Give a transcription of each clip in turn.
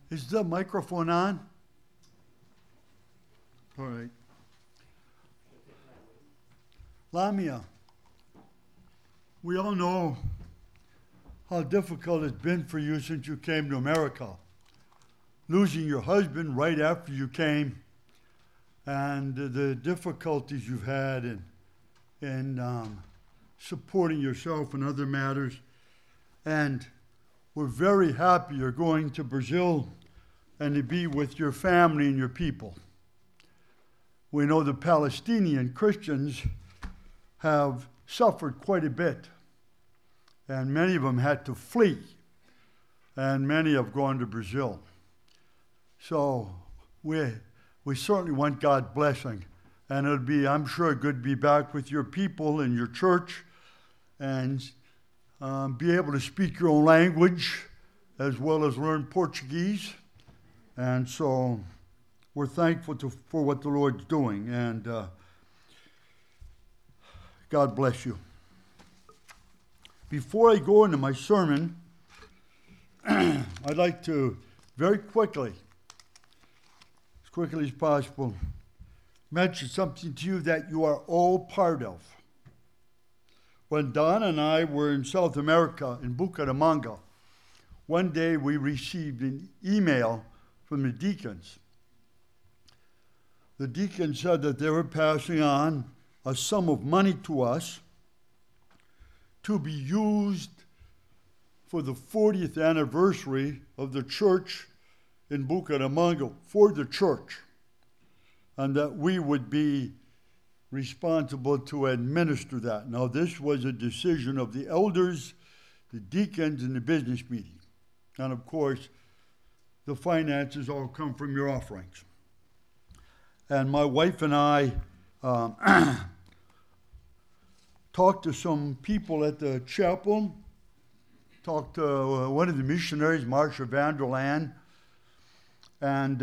Is the microphone on? All right. Lamia, we all know how difficult it's been for you since you came to America. Losing your husband right after you came, and the difficulties you've had in supporting yourself and other matters. And we're very happy you're going to Brazil and to be with your family and your people. We know the Palestinian Christians have suffered quite a bit, and many of them had to flee, and many have gone to Brazil. So we certainly want God's blessing, and it'll be, I'm sure, good to be back with your people and your church, and be able to speak your own language as well as learn Portuguese. And so we're thankful for what the Lord's doing, and God bless you. Before I go into my sermon, I'd like to very quickly as possible, mention something to you that you are all part of. When Don and I were in South America, in Bucaramanga, one day we received an email from the deacons. The deacons said that they were passing on a sum of money to us to be used for the 40th anniversary of the church in Bucaramanga, for the church, and that we would be responsible to administer that. Now, this was a decision of the elders, the deacons, and the business meeting. And of course, the finances all come from your offerings. And my wife and I talked to some people at the chapel, talked to one of the missionaries, Marcia Vanderland, and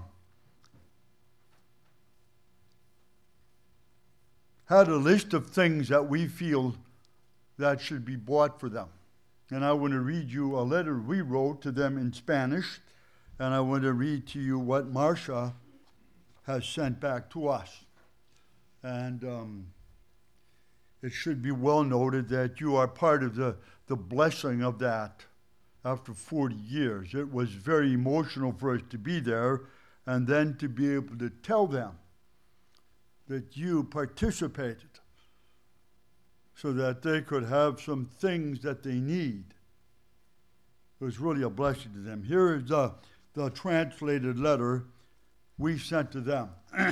had a list of things that we feel that should be bought for them. And I want to read you a letter we wrote to them in Spanish, and I want to read to you what Marcia has sent back to us. And it should be well noted that you are part of the blessing of that after 40 years. It was very emotional for us to be there and then to be able to tell them that you participated so that they could have some things that they need. It was really a blessing to them. Here is the translated letter we sent to them.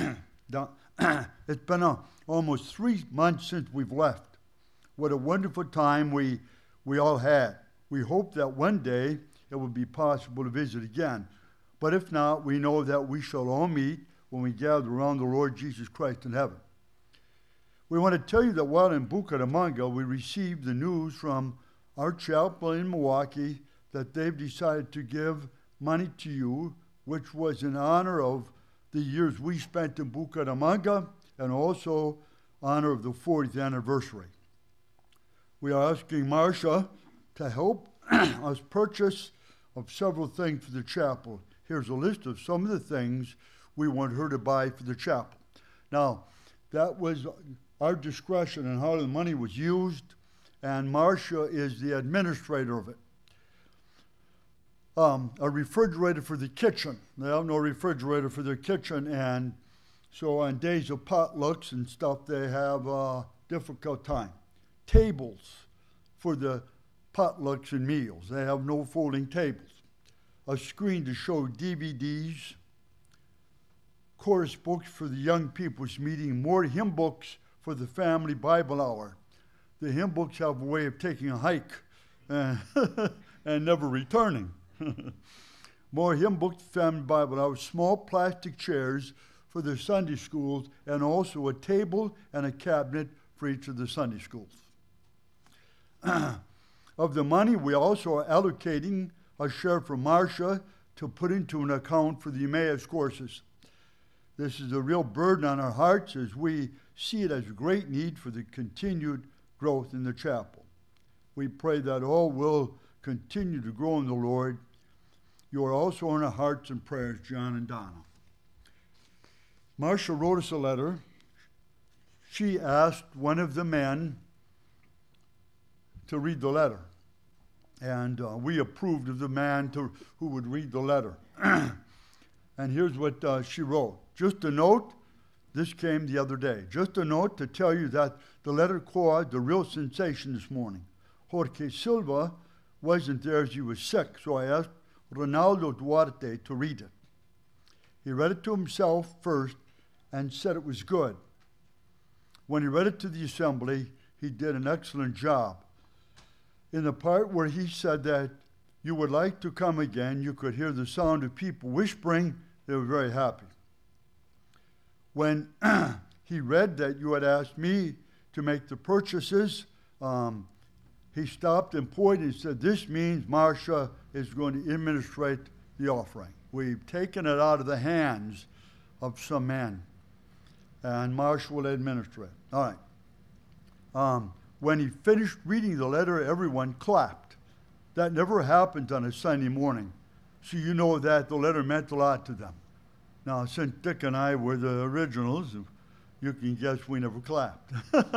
It's been almost 3 months since we've left. What a wonderful time we all had. We hope that one day it will be possible to visit again. But if not, we know that we shall all meet when we gather around the Lord Jesus Christ in heaven. We want to tell you that while in Bucaramanga, we received the news from our chapel in Milwaukee that they've decided to give money to you, which was in honor of the years we spent in Bucaramanga and also honor of the 40th anniversary. We are asking Marcia to help us purchase of several things for the chapel. Here's a list of some of the things we want her to buy for the chapel. Now, that was our discretion on how the money was used, and Marcia is the administrator of it. A refrigerator for the kitchen. They have no refrigerator for their kitchen, and so on days of potlucks and stuff, they have a difficult time. Tables for the potlucks and meals. They have no folding tables. A screen to show DVDs, course books for the young people's meeting, more hymn books for the family Bible hour. The hymn books have a way of taking a hike and never returning. More hymn books, family Bible hour, small plastic chairs for the Sunday schools, and also a table and a cabinet for each of the Sunday schools. Of the money, we also are allocating a share for Marcia to put into an account for the Emmaus courses. This is a real burden on our hearts as we see it as a great need for the continued growth in the chapel. We pray that all will continue to grow in the Lord You are also in our hearts and prayers, John and Donna. Marcia wrote us a letter. She asked one of the men to read the letter. And we approved of the man who would read the letter. And here's what she wrote. Just a note, this came the other day. Just a note to tell you that the letter caused a real sensation this morning. Jorge Silva wasn't there as he was sick, so I asked Ronaldo Duarte to read it. He read it to himself first and said it was good. When he read it to the assembly, he did an excellent job. In the part where he said that you would like to come again, you could hear the sound of people whispering. They were very happy. When he read that you had asked me to make the purchases, he stopped and pointed and said, this means Marcia is going to administrate the offering. We've taken it out of the hands of some men, and Marcia will administer it. All right. When he finished reading the letter, everyone clapped. That never happened on a Sunday morning. So you know that the letter meant a lot to them. Now, since Dick and I were the originals, you can guess we never clapped.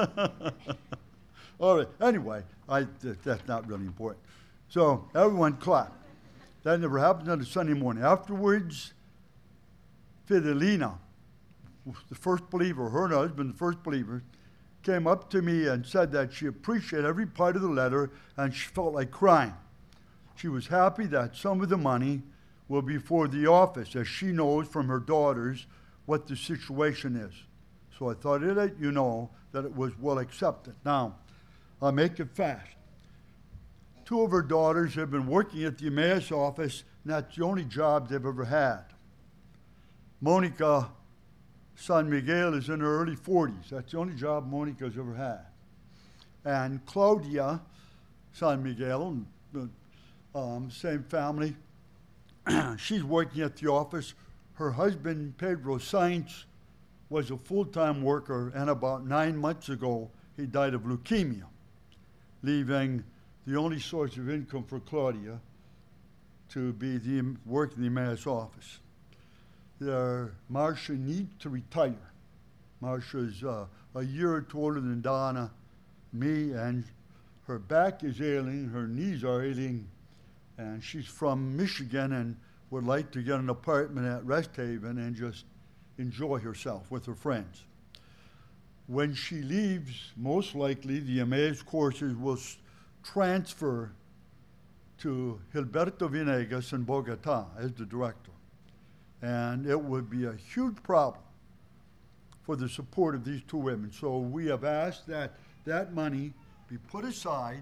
All right. Anyway, that's not really important. So everyone clapped. That never happened on a Sunday morning. Afterwards, Fidelina, the first believer, her and her husband, the first believer, came up to me and said that she appreciated every part of the letter and she felt like crying. She was happy that some of the money will be for the office, as she knows from her daughters what the situation is. So I thought I'd let you know that it was well accepted. Now, I'll make it fast. 2 of her daughters have been working at the Emmaus office, and that's the only job they've ever had. Monica San Miguel is in her early 40s. That's the only job Monica's ever had. And Claudia San Miguel, same family, she's working at the office. Her husband, Pedro Sainz, was a full-time worker, and about 9 months ago, he died of leukemia, leaving the only source of income for Claudia to be work in the Emmaus office. Marcia needs to retire. Marcia's a year or 2 older than Donna, me, and her back is ailing, her knees are ailing, and she's from Michigan and would like to get an apartment at Rest Haven and just enjoy herself with her friends. When she leaves, most likely the Emmaus courses will transfer to Gilberto Venegas in Bogota as the director. And it would be a huge problem for the support of these 2 women. So we have asked that that money be put aside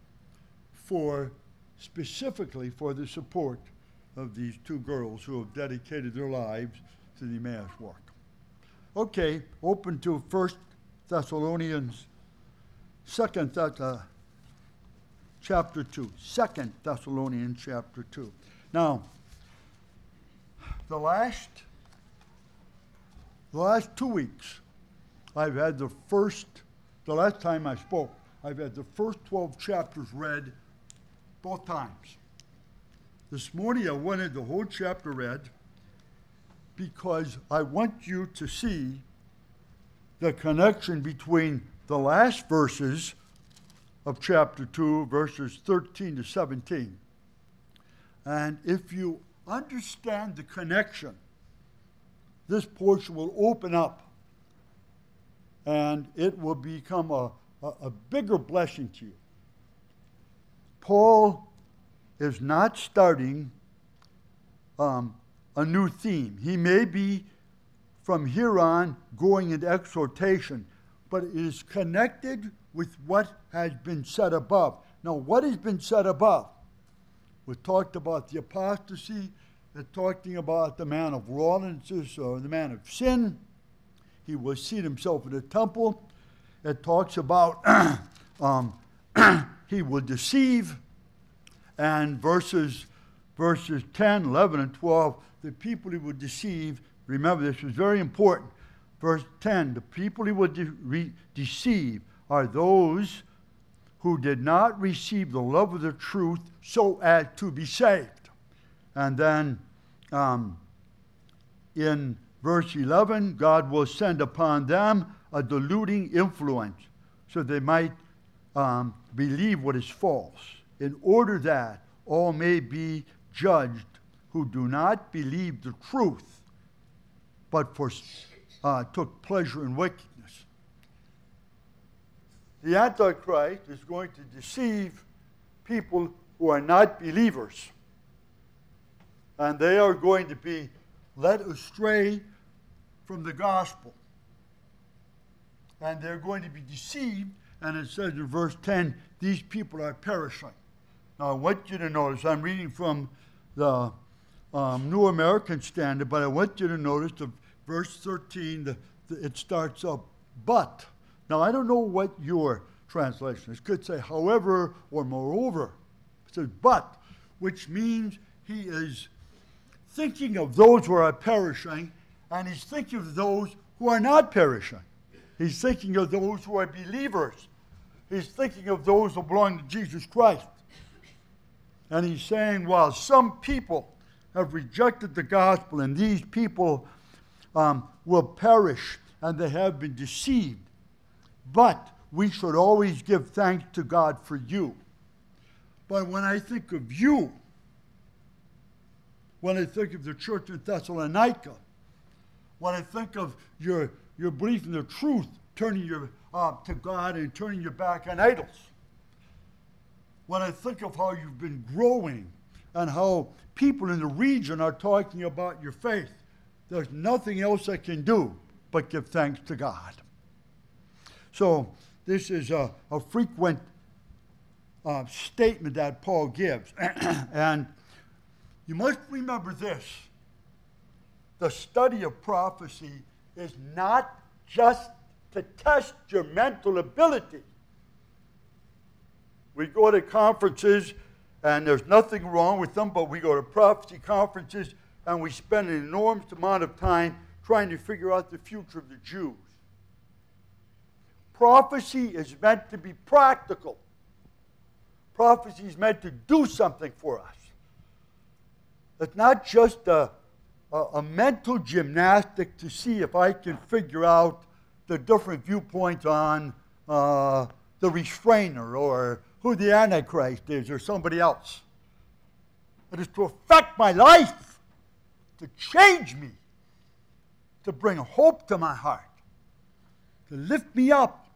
specifically for the support of these 2 girls who have dedicated their lives to the Emmaus work. Okay, open to 1 Thessalonians, chapter 2. 2 Thessalonians chapter 2. Now, the last 2 weeks, I've had the last time I spoke, I've had the first 12 chapters read both times. This morning I wanted the whole chapter read because I want you to see the connection between the last verses of chapter 2, verses 13 to 17. And if you understand the connection, this portion will open up and it will become a bigger blessing to you. Paul is not starting a new theme. He may be from here on going into exhortation, but it is connected with what has been said above. Now, what has been said above? We talked about the apostasy, talking about the man of lawlessness or the man of sin. He will seat himself in the temple. It talks about he will deceive. And verses 10, 11, and 12, the people he would deceive, remember this was very important. Verse 10, the people he would deceive are those who did not receive the love of the truth so as to be saved. And then in verse 11, God will send upon them a deluding influence so they might believe what is false, in order that all may be judged who do not believe the truth, but took pleasure in wickedness. The Antichrist is going to deceive people who are not believers. And they are going to be led astray from the gospel. And they're going to be deceived. And it says in verse 10, these people are perishing. Now, I want you to notice, I'm reading from the New American Standard, but I want you to notice the verse 13, it starts up, but. Now, I don't know what your translation is. It could say, however, or moreover. It says, but, which means he is thinking of those who are perishing, and he's thinking of those who are not perishing. He's thinking of those who are believers. He's thinking of those who belong to Jesus Christ. And he's saying, while some people have rejected the gospel, and these people will perish, and they have been deceived, but we should always give thanks to God for you. But when I think of you, when I think of the church in Thessalonica, when I think of your belief in the truth, turning your to God and turning your back on idols, when I think of how you've been growing and how people in the region are talking about your faith, there's nothing else I can do but give thanks to God. So this is a frequent statement that Paul gives. And you must remember this. The study of prophecy is not just to test your mental ability. We go to conferences, and there's nothing wrong with them, but we go to prophecy conferences, and we spend an enormous amount of time trying to figure out the future of the Jews. Prophecy is meant to be practical. Prophecy is meant to do something for us. It's not just a mental gymnastic to see if I can figure out the different viewpoints on the restrainer or who the Antichrist is or somebody else. It is to affect my life, to change me, to bring hope to my heart, to lift me up,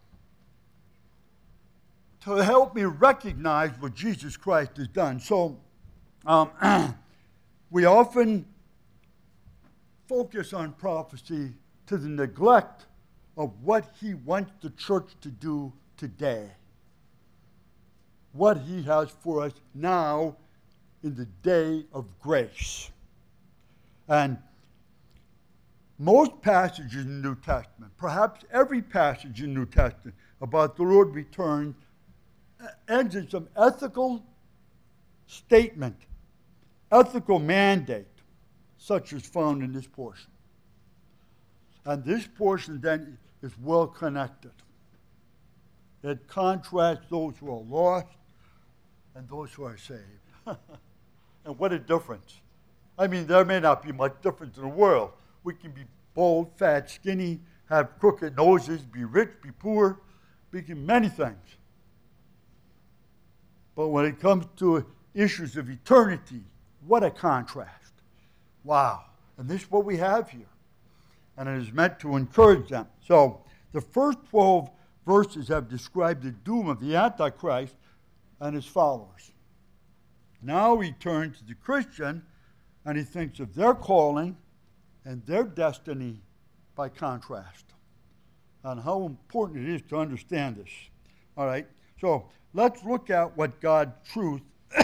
to help me recognize what Jesus Christ has done. So we often focus on prophecy to the neglect of what he wants the church to do today. What he has for us now in the day of grace. And most passages in the New Testament, perhaps every passage in the New Testament about the Lord's return, ends in some ethical statement, ethical mandate, such as found in this portion. And this portion then is well connected. It contrasts those who are lost and those who are saved. And what a difference. I mean, there may not be much difference in the world. We can be bold, fat, skinny, have crooked noses, be rich, be poor, be many things. But when it comes to issues of eternity, what a contrast. Wow. And this is what we have here. And it is meant to encourage them. So the first 12 verses have described the doom of the Antichrist and his followers. Now he turns to the Christian and he thinks of their calling and their destiny by contrast. And how important it is to understand this. All right. So let's look at what God's truth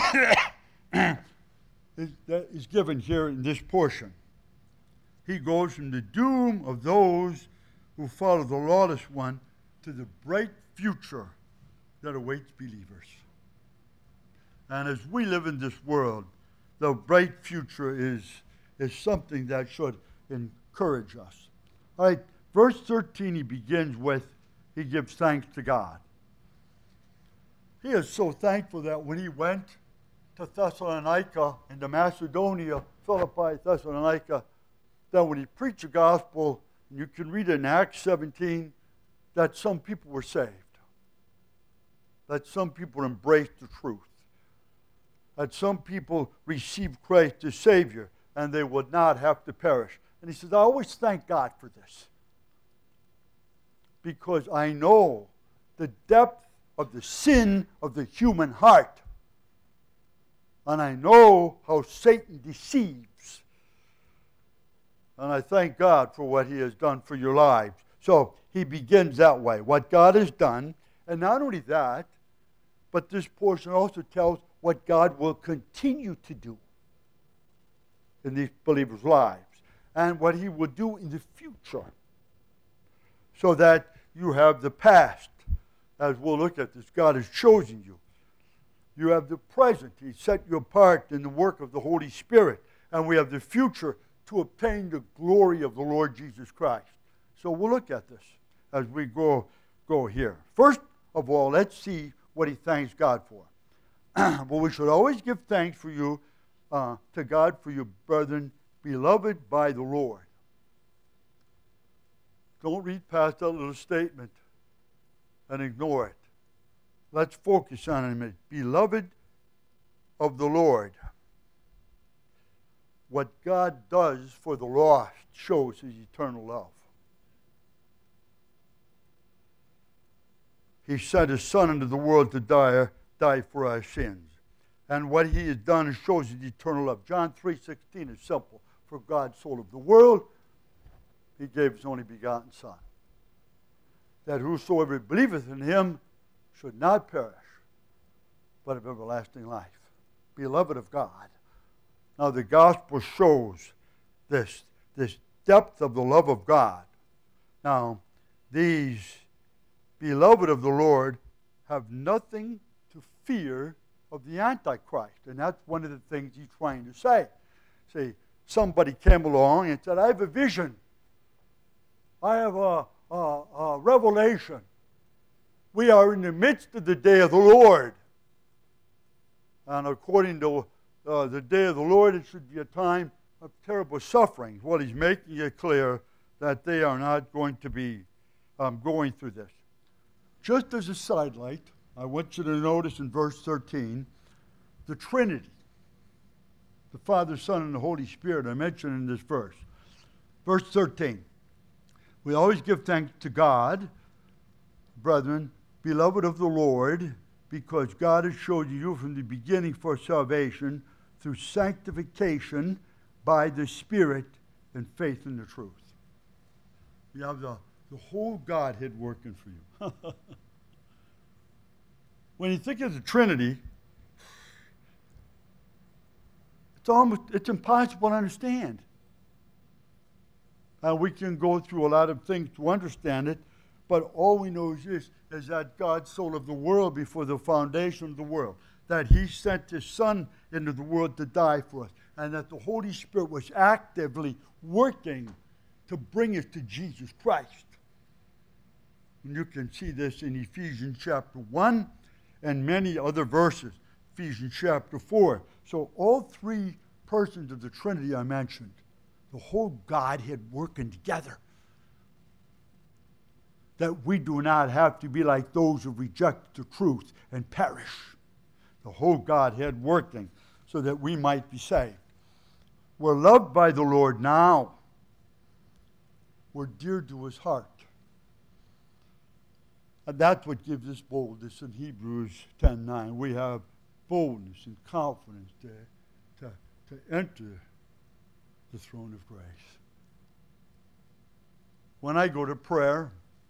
is given here in this portion. He goes from the doom of those who follow the lawless one to the bright future that awaits believers. And as we live in this world, the bright future is something that should encourage us. All right, verse 13 he begins with, he gives thanks to God. He is so thankful that when he went to Thessalonica and to Macedonia, Philippi, Thessalonica, that when he preached the gospel, and you can read it in Acts 17, that some people were saved. That some people embraced the truth. That some people received Christ as Savior, and they would not have to perish. And he says, I always thank God for this, because I know the depth of the sin of the human heart. And I know how Satan deceives. And I thank God for what he has done for your lives. So he begins that way, what God has done. And not only that, but this portion also tells what God will continue to do in these believers' lives and what he will do in the future, so that you have the past, as we'll look at this. God has chosen you. You have the present. He set you apart in the work of the Holy Spirit. And we have the future to obtain the glory of the Lord Jesus Christ. So we'll look at this as we go here. First of all, let's see what he thanks God for. Well, we should always give thanks for you to God for your brethren, beloved by the Lord. Don't read past that little statement and ignore it. Let's focus on it a minute. Beloved of the Lord. What God does for the lost shows his eternal love. He sent his Son into the world to die for our sins. And what he has done shows his eternal love. John 3:16 is simple. For God so loved the world, he gave his only begotten Son, that whosoever believeth in him should not perish, but have everlasting life. Beloved of God. Now the gospel shows this depth of the love of God. Now, these beloved of the Lord have nothing to fear of the Antichrist. And that's one of the things he's trying to say. See, somebody came along and said, I have a vision. I have a revelation. We are in the midst of the day of the Lord. And according to the day of the Lord, it should be a time of terrible suffering. Well, he's making it clear that they are not going to be going through this. Just as a sidelight, I want you to notice in verse 13, the Trinity, the Father, Son, and the Holy Spirit are mentioned in this verse. Verse 13, we always give thanks to God, brethren, beloved of the Lord, because God has showed you from the beginning for salvation through sanctification by the Spirit and faith in the truth. You have the whole Godhead working for you. When you think of the Trinity, it's impossible to understand. We can go through a lot of things to understand it, but all we know is this, is that God so loved the world before the foundation of the world, that he sent his Son into the world to die for us, and that the Holy Spirit was actively working to bring us to Jesus Christ. And you can see this in Ephesians chapter 1 and many other verses, Ephesians chapter 4. So all three persons of the Trinity are mentioned, the whole Godhead working together, that we do not have to be like those who reject the truth and perish. The whole Godhead working so that we might be saved. We're loved by the Lord now. We're dear to his heart. And that's what gives us boldness in Hebrews 10:9. We have boldness and confidence to enter the throne of grace. When I go to prayer,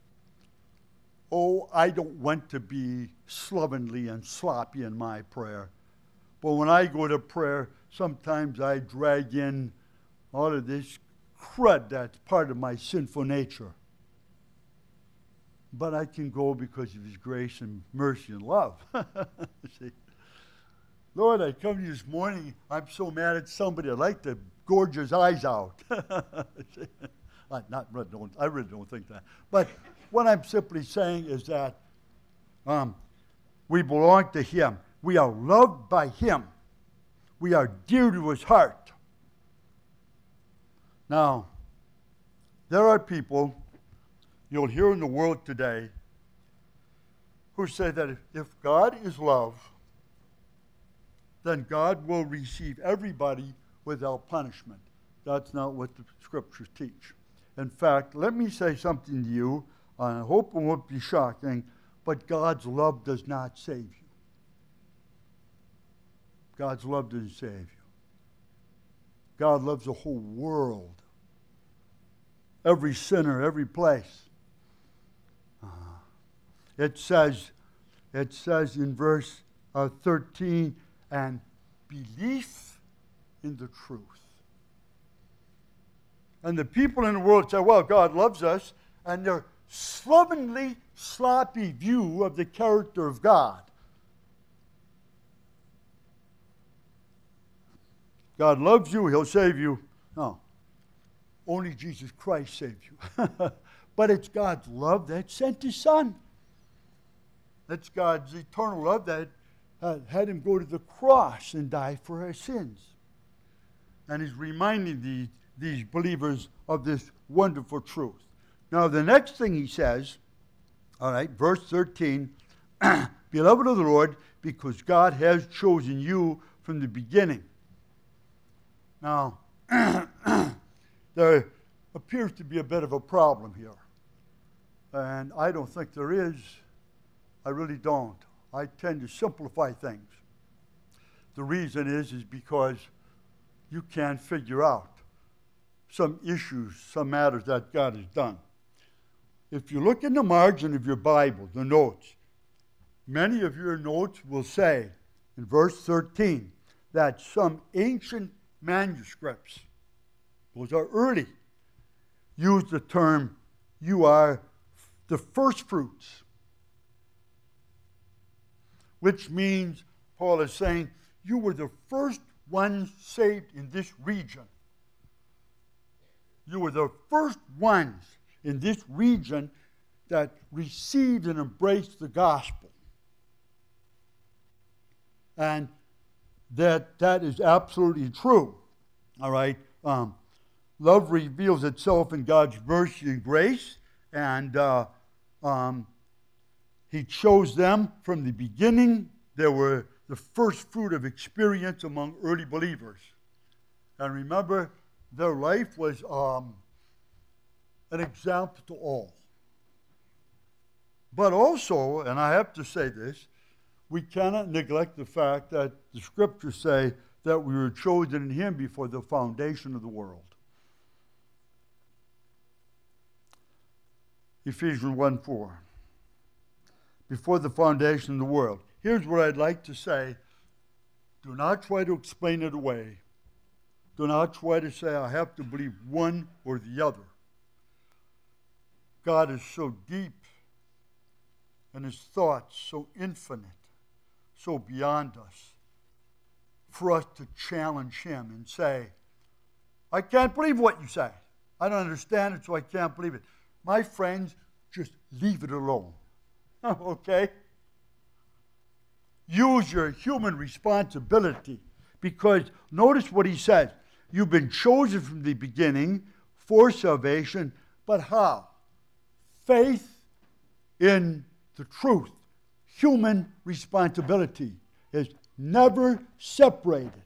I don't want to be slovenly and sloppy in my prayer. But when I go to prayer, sometimes I drag in all of this crud that's part of my sinful nature. But I can go because of his grace and mercy and love. See? Lord, I come to you this morning. I'm so mad at somebody. I'd like to gorge his eyes out. I really don't think that. But what I'm simply saying is that we belong to him. We are loved by him. We are dear to his heart. Now, there are people you'll hear in the world today who say that if God is love, then God will receive everybody without punishment. That's not what the scriptures teach. In fact, let me say something to you. I hope it won't be shocking, but God's love does not save you. God's love doesn't save you. God loves the whole world. Every sinner, every place. It says in verse 13, and belief in the truth. And the people in the world say, well, God loves us, and their slovenly, sloppy view of the character of God. God loves you, he'll save you. No. Only Jesus Christ saved you. But it's God's love that sent his Son. That's God's eternal love that had him go to the cross and die for our sins. And he's reminding these believers of this wonderful truth. Now, the next thing he says, all right, verse 13, beloved of the Lord, because God has chosen you from the beginning. Now, there appears to be a bit of a problem here. And I don't think there is. I really don't. I tend to simplify things. The reason is because you can't figure out some issues, some matters that God has done. If you look in the margin of your Bible, the notes, many of your notes will say in verse 13 that some ancient manuscripts, those are early, use the term, you are the first fruits. Which means, Paul is saying, you were the first ones saved in this region. You were the first ones in this region that received and embraced the gospel. And that is absolutely true. All right? Love reveals itself in God's mercy and grace, and he chose them from the beginning. They were the first fruit of experience among early believers. And remember, their life was an example to all. But also, and I have to say this, we cannot neglect the fact that the scriptures say that we were chosen in him before the foundation of the world. Ephesians 1:4. Before the foundation of the world. Here's what I'd like to say. Do not try to explain it away. Do not try to say I have to believe one or the other. God is so deep and his thoughts so infinite, so beyond us, for us to challenge him and say, I can't believe what you say. I don't understand it, so I can't believe it. My friends, just leave it alone. Okay? Use your human responsibility, because notice what he says. You've been chosen from the beginning for salvation, but how? Faith in the truth. Human responsibility is never separated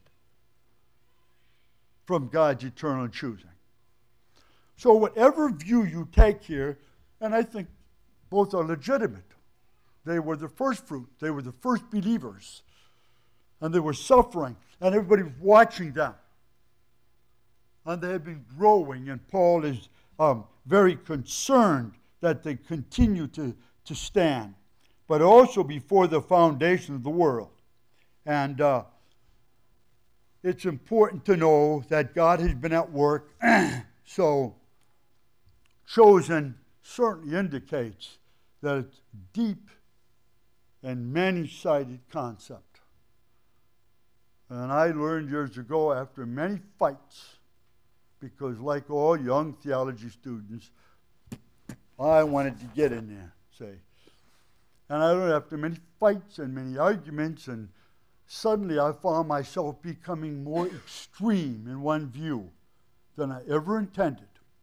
from God's eternal choosing. So whatever view you take here, and I think both are legitimate. They were the first fruit. They were the first believers. And they were suffering. And everybody was watching them. And they had been growing. And Paul is very concerned that they continue to stand. But also before the foundation of the world. And it's important to know that God has been at work. So chosen certainly indicates that it's deep and many-sided concept. And I learned years ago after many fights, because like all young theology students, I wanted to get in there, say. And I learned after many fights and many arguments and suddenly I found myself becoming more extreme in one view than I ever intended.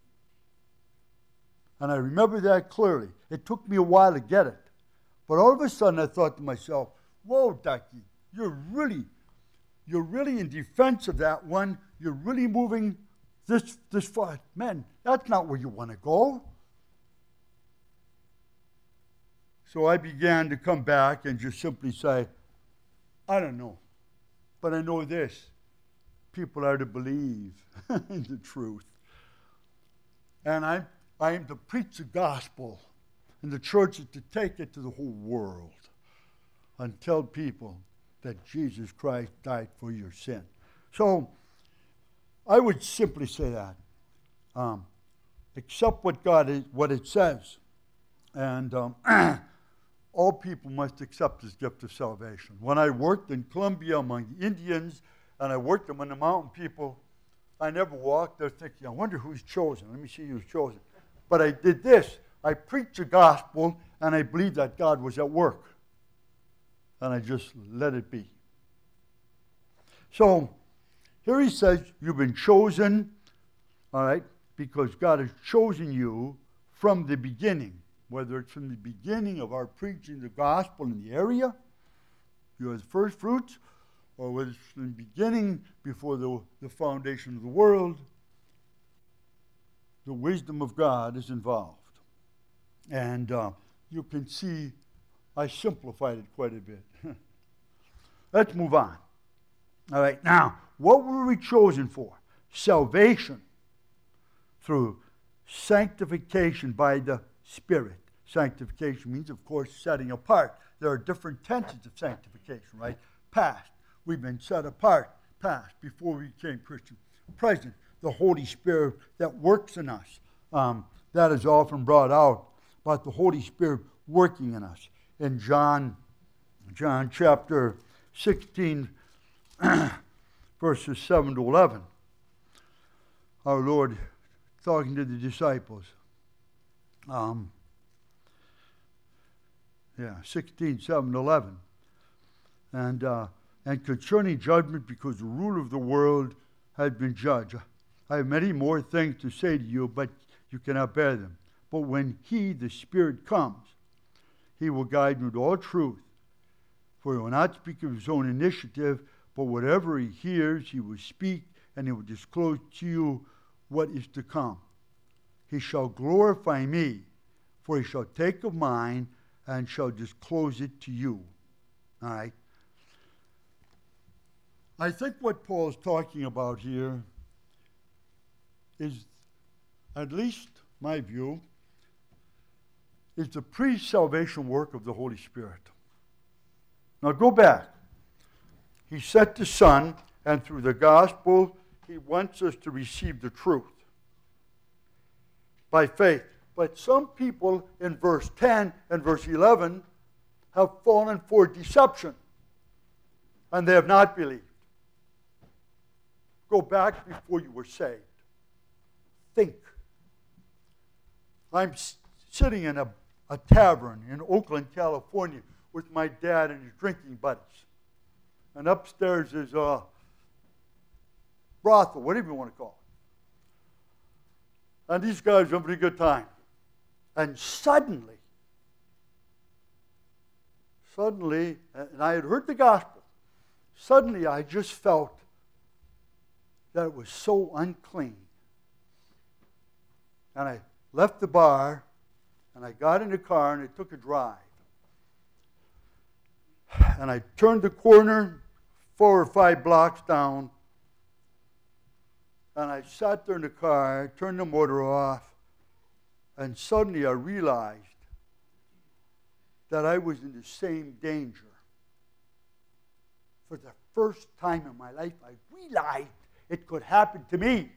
And I remember that clearly. It took me a while to get it. But all of a sudden I thought to myself, whoa, Ducky, you're really in defense of that one. You're really moving this far. Man, that's not where you want to go. So I began to come back and just simply say, I don't know, but I know this. People are to believe in the truth. And I am to preach the gospel, and the church is to take it to the whole world and tell people that Jesus Christ died for your sin. So I would simply say that. Accept what it says. And all people must accept this gift of salvation. When I worked in Colombia among the Indians, and I worked among the mountain people, I never walked there thinking, I wonder who's chosen. Let me see who's chosen. But I did this. I preached the gospel, and I believed that God was at work. And I just let it be. So here he says, you've been chosen, all right, because God has chosen you from the beginning. Whether it's from the beginning of our preaching the gospel in the area, you are the first fruits, or whether it's from the beginning before the foundation of the world, the wisdom of God is involved. And you can see I simplified it quite a bit. Let's move on. All right, now, what were we chosen for? Salvation through sanctification by the Spirit. Sanctification means, of course, setting apart. There are different tenses of sanctification, right? Past, we've been set apart. Past, before we became Christian. Present, the Holy Spirit that works in us. That is often brought out about the Holy Spirit working in us. In John chapter 16, verses 7 to 11, our Lord talking to the disciples. 16, 7 to 11. And concerning judgment, because the ruler of the world has been judged. I have many more things to say to you, but you cannot bear them. But when he, the Spirit, comes, he will guide you to all truth. For he will not speak of his own initiative, but whatever he hears, he will speak, and he will disclose to you what is to come. He shall glorify me, for he shall take of mine and shall disclose it to you. All right? I think what Paul is talking about here is, at least my view, is the pre-salvation work of the Holy Spirit. Now go back. He sent the Son, and through the gospel, he wants us to receive the truth by faith. But some people in verse 10 and verse 11 have fallen for deception, and they have not believed. Go back before you were saved. Think. I'm sitting in a tavern in Oakland, California, with my dad and his drinking buddies. And upstairs is a brothel, whatever you want to call it. And these guys are having a good time. And suddenly, and I had heard the gospel, suddenly I just felt that it was so unclean. And I left the bar, and I got in the car, and I took a drive. And I turned the corner 4 or 5 blocks down, and I sat there in the car, turned the motor off, and suddenly I realized that I was in the same danger. For the first time in my life, I realized it could happen to me.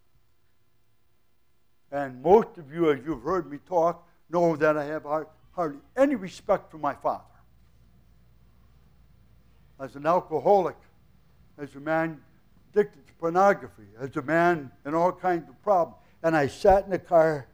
And most of you, as you've heard me talk, know that I have hardly any respect for my father. As an alcoholic, as a man addicted to pornography, as a man in all kinds of problems. And I sat in the car.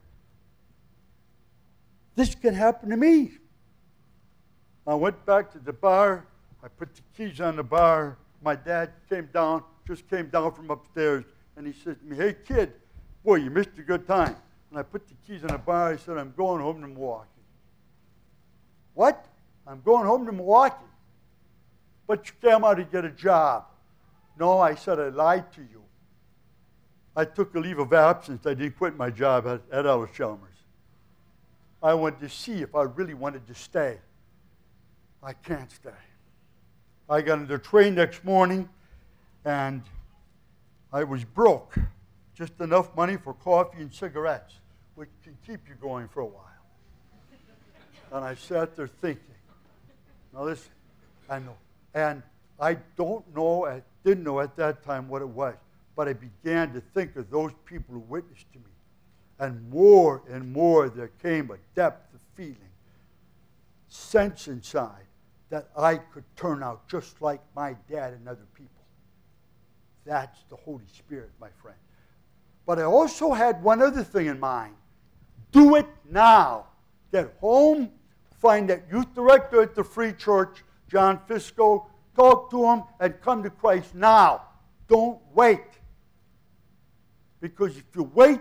This can happen to me. I went back to the bar, I put the keys on the bar. My dad just came down from upstairs, and he said to me, "Hey, kid, boy, you missed a good time." And I put the keys on the bar. I said, "I'm going home to Milwaukee." "What?" "I'm going home to Milwaukee." "But you came out to get a job." "No," I said, "I lied to you. I took a leave of absence. I didn't quit my job at Ellis Chalmers. I wanted to see if I really wanted to stay. I can't stay." I got on the train next morning, and I was broke. Just enough money for coffee and cigarettes, which can keep you going for a while. And I sat there thinking, now listen, I know. And I didn't know at that time what it was, but I began to think of those people who witnessed to me. And more there came a depth of feeling, sense inside, that I could turn out just like my dad and other people. That's the Holy Spirit, my friend. But I also had one other thing in mind. Do it now. Get home, find that youth director at the Free Church, John Fisco, talk to him, and come to Christ now. Don't wait. Because if you wait,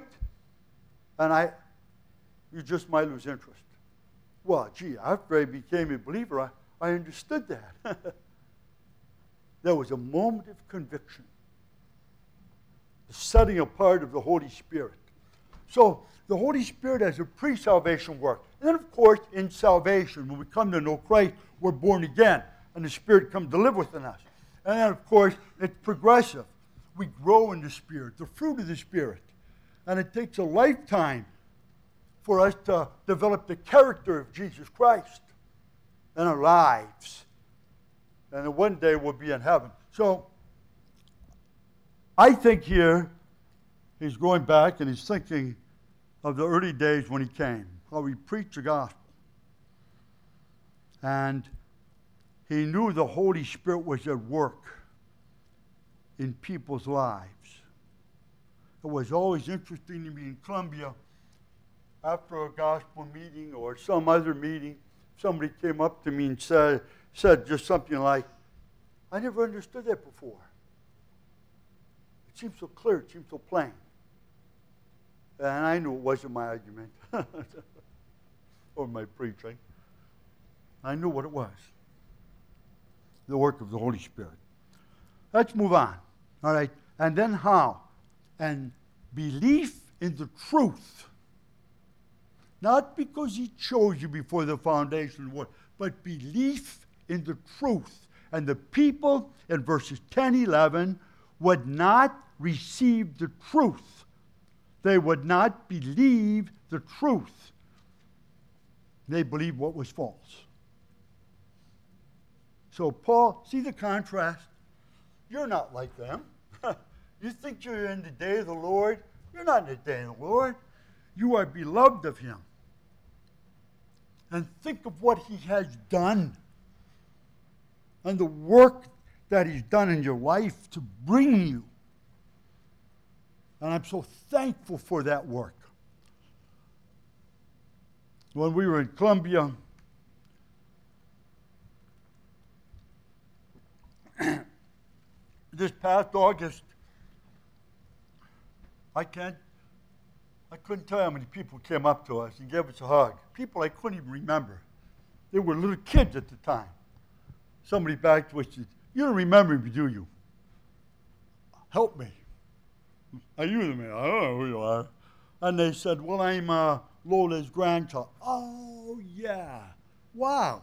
you just might lose interest. Well, gee, after I became a believer, I understood that. There was a moment of conviction, the setting apart of the Holy Spirit. So the Holy Spirit has a pre-salvation work. And then, of course, in salvation, when we come to know Christ, we're born again, and the Spirit comes to live within us. And then, of course, it's progressive. We grow in the Spirit, the fruit of the Spirit. And it takes a lifetime for us to develop the character of Jesus Christ in our lives. And then one day we'll be in heaven. So I think here he's going back and he's thinking of the early days when he came, how he preached the gospel. And he knew the Holy Spirit was at work in people's lives. It was always interesting to me in Columbia, after a gospel meeting or some other meeting, somebody came up to me and said just something like, "I never understood that before. It seems so clear, it seems so plain." And I knew it wasn't my argument or my preaching. I knew what it was. The work of the Holy Spirit. Let's move on. All right. And then how? And belief in the truth. Not because he chose you before the foundation of the world, but belief in the truth. And the people in verses 10, 11 would not receive the truth. They would not believe the truth. They believed what was false. So Paul, see the contrast? You're not like them. You think you're in the day of the Lord? You're not in the day of the Lord. You are beloved of him. And think of what he has done and the work that he's done in your life to bring you. And I'm so thankful for that work. When we were in Columbia, this past August, I couldn't tell you how many people came up to us and gave us a hug. People I couldn't even remember. They were little kids at the time. Somebody back to us said, "You don't remember me, do you? Help me." "Are you the man?" "I don't know who you are." And they said, "Well, I'm Lola's grandchild." "Oh, yeah. Wow."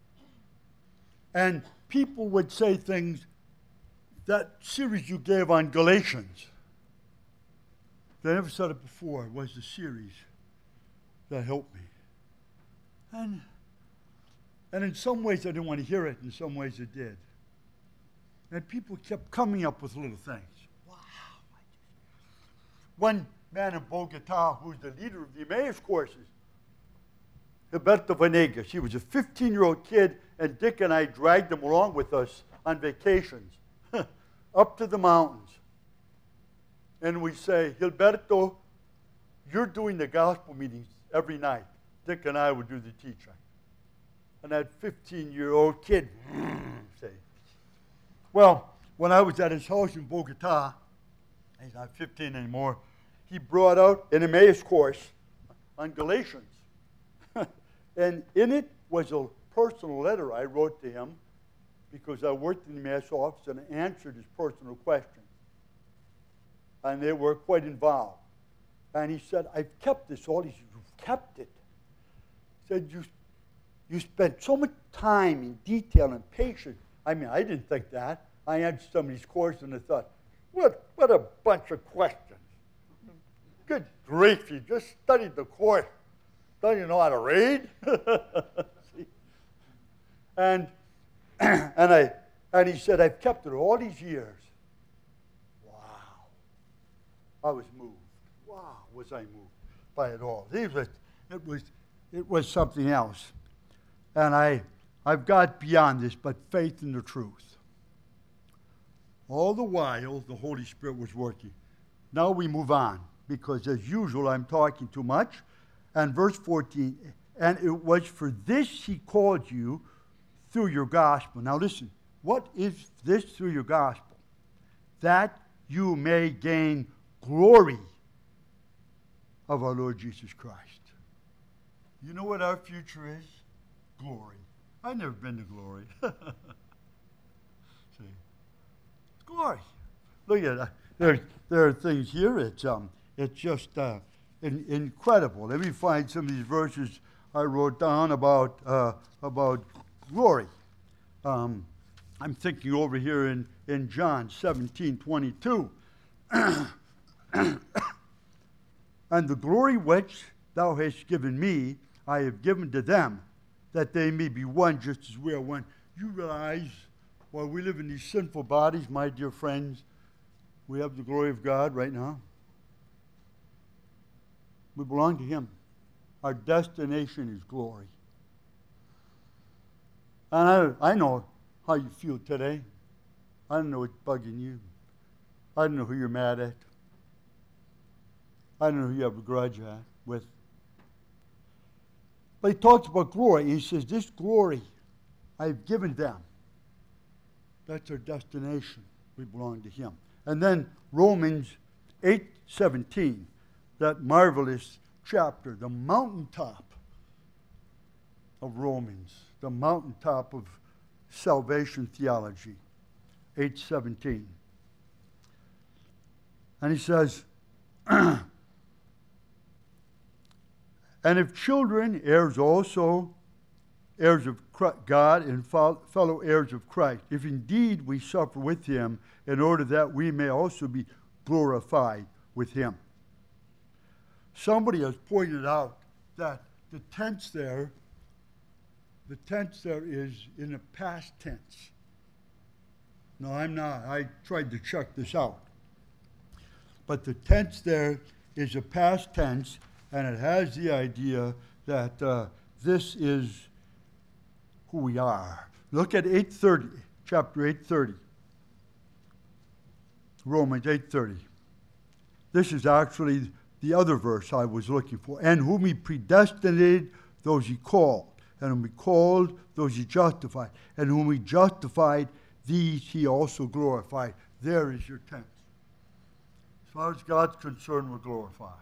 And people would say things, that series you gave on Galatians, they never said it before. It was the series that helped me. And in some ways I didn't want to hear it. In some ways it did. And people kept coming up with little things. Wow. One man in Bogota, who's the leader of the Emmaus courses, Gilberto Venegas, he was a 15-year-old kid, and Dick and I dragged him along with us on vacations up to the mountains. And we say, "Gilberto, you're doing the gospel meetings every night." Dick and I would do the teaching. And that 15-year-old kid, say, well, when I was at his house in Bogota, he's not 15 anymore, he brought out an Emmaus course on Galatians. And in it was a personal letter I wrote to him because I worked in the Emmaus office and answered his personal questions. And they were quite involved. And he said, I've kept this all. He said, you've kept it. He said, you spent so much time in detail and patience. I mean, I didn't think that. I answered some of these courses and I thought, what a bunch of questions. Good grief, you just studied the course. Don't you know how to read? and he said, I've kept it all these years. Wow. I was moved. Wow, was I moved by it all. It was something else. And I've got beyond this, but faith in the truth. All the while, the Holy Spirit was working. Now we move on, because as usual, I'm talking too much. And verse 14, and it was for this he called you through your gospel. Now listen, what is this through your gospel? That you may gain glory of our Lord Jesus Christ. You know what our future is? Glory. I've never been to glory. See, it's glory. Look at that. There are things here. It's just incredible. Let me find some of these verses I wrote down about glory. I'm thinking over here in John 17:22. And the glory which thou hast given me, I have given to them, that they may be one just as we are one. You realize, while we live in these sinful bodies, my dear friends, we have the glory of God right now. We belong to Him. Our destination is glory. And I know how you feel today. I don't know what's bugging you. I don't know who you're mad at. I don't know who you have a grudge with. But he talks about glory. He says, this glory I've given them. That's our destination. We belong to Him. And then Romans 8:17, that marvelous chapter, the mountaintop of Romans, the mountaintop of salvation theology, 8:17. And he says, and if children, heirs also, heirs of God and fellow heirs of Christ, if indeed we suffer with Him, in order that we may also be glorified with Him. Somebody has pointed out that the tense there is in a past tense. No, I'm not. I tried to check this out. But the tense there is a past tense, and it has the idea that this is who we are. Look at 8:30, chapter 8:30. Romans 8:30. This is actually the other verse I was looking for. And whom He predestinated, those He called. And whom He called, those He justified. And whom He justified, these He also glorified. There is your tense. As far as God's concerned, we're glorified.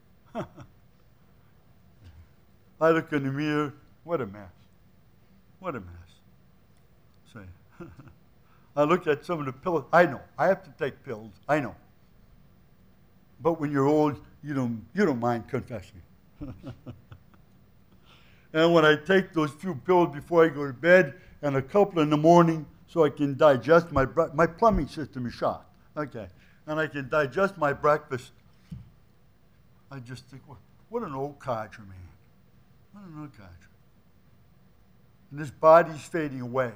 I look in the mirror, what a mess. What a mess. Say, I look at some of the pills. I know, I have to take pills. I know. But when you're old, you don't mind confessing. And when I take those few pills before I go to bed, and a couple in the morning, so I can digest my plumbing system is shot. Okay, and I can digest my breakfast. I just think, what an old codger, man. What an old codger. And this body's fading away.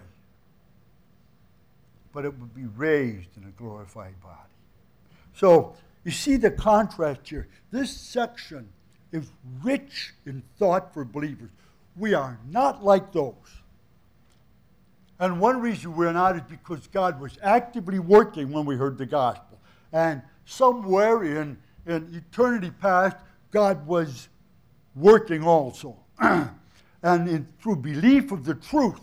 But it will be raised in a glorified body. So, you see the contrast here. This section is rich in thought for believers. We are not like those. And one reason we're not is because God was actively working when we heard the gospel. And somewhere in eternity past, God was working also. And through belief of the truth,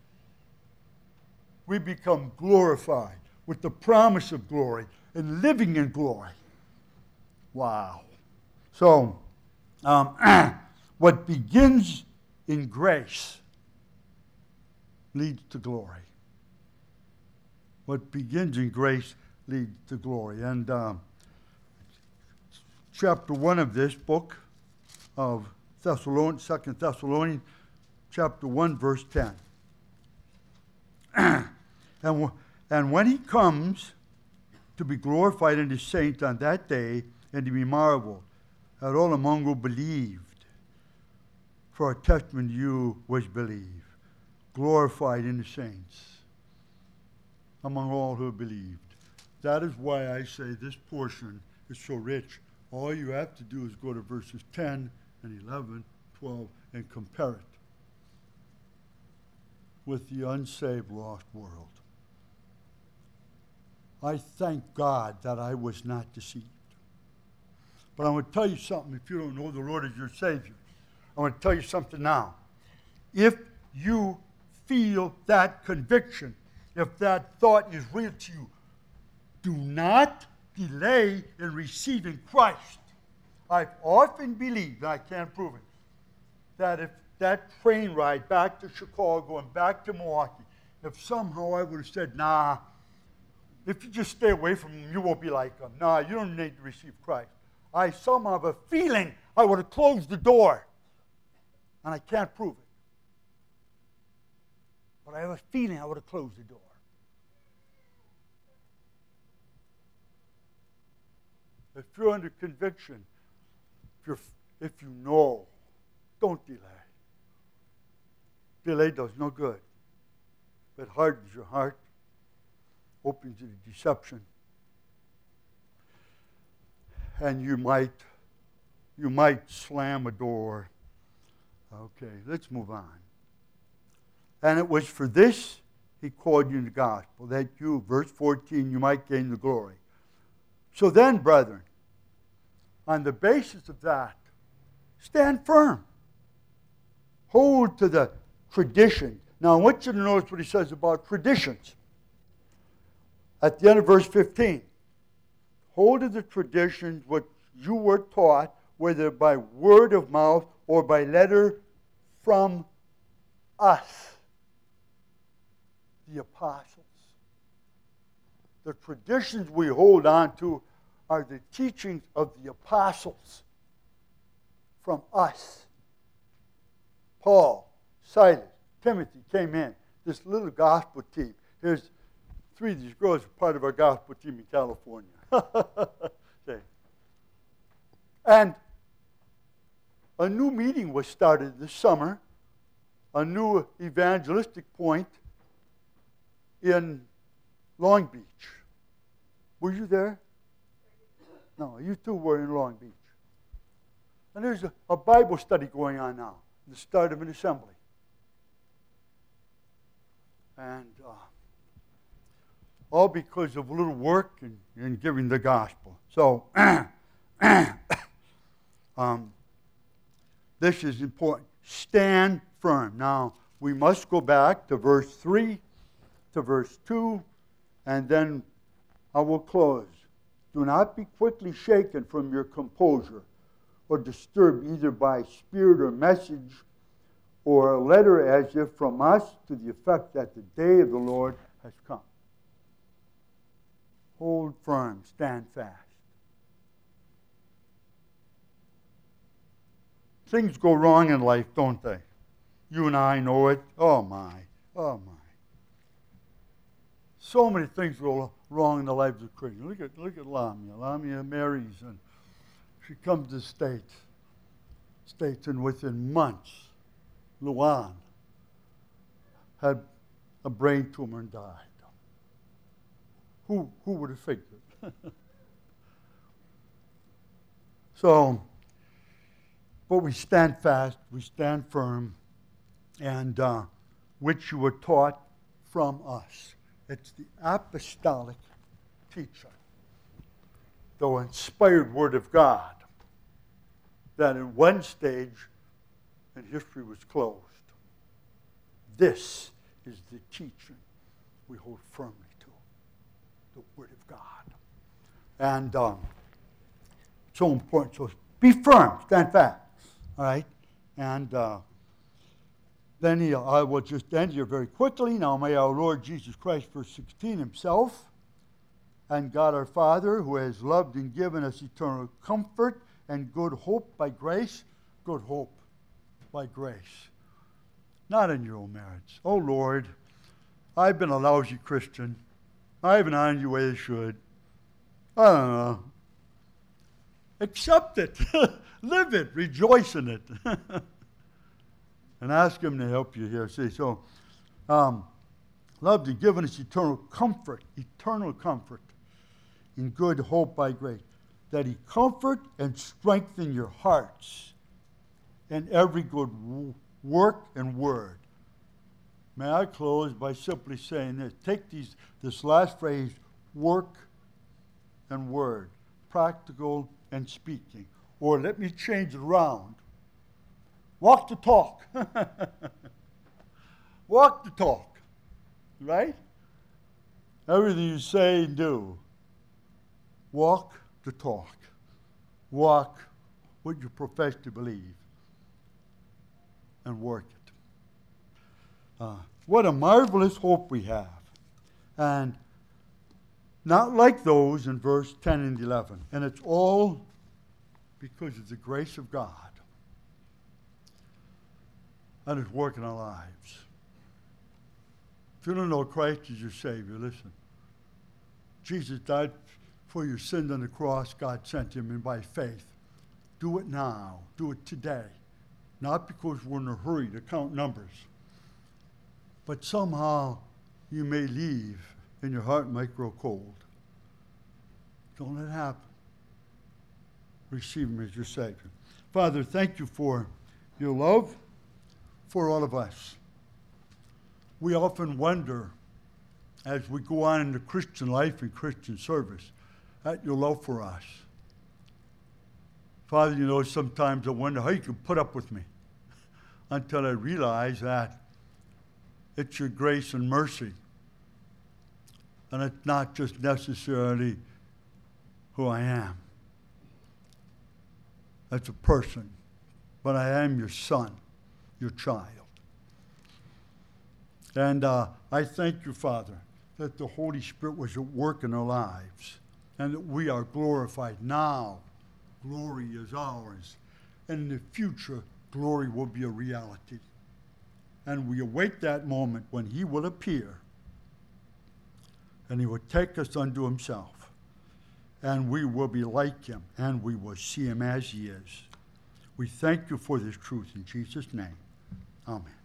we become glorified with the promise of glory and living in glory. Wow. So, what begins in grace leads to glory. What begins in grace leads to glory. And chapter 1 of this book of Thessalonians, 2 Thessalonians, chapter 1, verse 10. And when he comes to be glorified in his saints on that day, and to be marveled at all among who believed, for our testament to you was believed, glorified in the saints, among all who believed. That is why I say this portion is so rich. All you have to do is go to verses 10 and 11, 12, and compare it with the unsaved, lost world. I thank God that I was not deceived. But I'm going to tell you something if you don't know the Lord as your Savior. I'm going to tell you something now. If you feel that conviction, if that thought is real to you, do not delay in receiving Christ. I've often believed, and I can't prove it, that if that train ride back to Chicago and back to Milwaukee, if somehow I would have said, nah, if you just stay away from him, you won't be like him. Nah, you don't need to receive Christ. I somehow have a feeling I would have closed the door. And I can't prove it. But I have a feeling I would have closed the door. If you're under conviction, if you know, don't delay. Delay does no good. It hardens your heart, opens you to deception. And you might slam a door. Okay, let's move on. And it was for this he called you in the gospel, that you, verse 14, you might gain the glory. So then, brethren, on the basis of that, stand firm. Hold to the tradition. Now, I want you to notice what he says about traditions. At the end of verse 15, hold to the traditions which you were taught, whether by word of mouth or by letter from us, the apostles. The traditions we hold on to are the teachings of the apostles from us. Paul, Silas, Timothy came in. This little gospel team. Here's 3 of these girls are part of our gospel team in California. Okay. And a new meeting was started this summer, a new evangelistic point in Long Beach. Were you there? No, you two were in Long Beach. And there's a Bible study going on now, the start of an assembly. And all because of a little work and giving the gospel. So, this is important. Stand firm. Now, we must go back to verse 3, to verse 2, and then I will close. Do not be quickly shaken from your composure or disturbed either by spirit or message or a letter as if from us to the effect that the day of the Lord has come. Hold firm, stand fast. Things go wrong in life, don't they? You and I know it. Oh my. So many things go wrong in the lives of Christians. Look at Lamia. Lamia marries and she comes to the States, and within months, Luan had a brain tumor and died. Who would have figured? So, but we stand fast, we stand firm, and which you were taught from us. It's the apostolic teaching, the inspired word of God, that in one stage in history was closed. This is the teaching we hold firmly to, the Word of God. And so important. So be firm, stand fast. All right? And then I will just end here very quickly. Now may our Lord Jesus Christ, verse 16, himself, and God our Father, who has loved and given us eternal comfort and good hope by grace, good hope by grace, not in your own merits. Oh Lord, I've been a lousy Christian. I haven't honored you the way I should. I don't know. Accept it. Live it. Rejoice in it. And ask him to help you here. See, so loved and given us eternal comfort in good hope by grace, that he comfort and strengthen your hearts in every good work and word. May I close by simply saying this. Take this last phrase, work and word, practical and speaking. Or let me change it around. Walk the talk. Walk the talk. Right? Everything you say and do. Walk the talk. Walk what you profess to believe. And work it. What a marvelous hope we have. And not like those in verse 10 and 11. And it's all because of the grace of God and His work in our lives. If you don't know Christ as your Savior, listen. Jesus died for your sins on the cross. God sent him, and by faith, do it now. Do it today. Not because we're in a hurry to count numbers, but somehow you may leave and your heart might grow cold. Don't let it happen. Receive him as your Savior. Father, thank you for your love for all of us. We often wonder, as we go on in the Christian life and Christian service, at your love for us. Father, you know, sometimes I wonder how you can put up with me until I realize that it's your grace and mercy. And it's not just necessarily who I am as a person, but I am your son, your child. And I thank you, Father, that the Holy Spirit was at work in our lives and that we are glorified now. Glory is ours. And in the future, glory will be a reality. And we await that moment when he will appear and he will take us unto himself. And we will be like him and we will see him as he is. We thank you for this truth in Jesus' name. Amen.